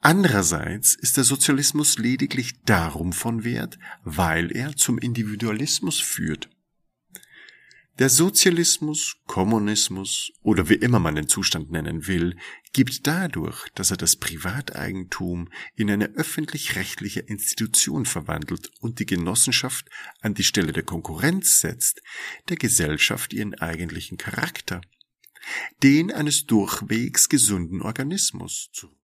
Andererseits ist der Sozialismus lediglich darum von Wert, weil er zum Individualismus führt. Der Sozialismus, Kommunismus oder wie immer man den Zustand nennen will, gibt dadurch, dass er das Privateigentum in eine öffentlich-rechtliche Institution verwandelt und die Genossenschaft an die Stelle der Konkurrenz setzt, der Gesellschaft ihren eigentlichen Charakter, den eines durchwegs gesunden Organismus,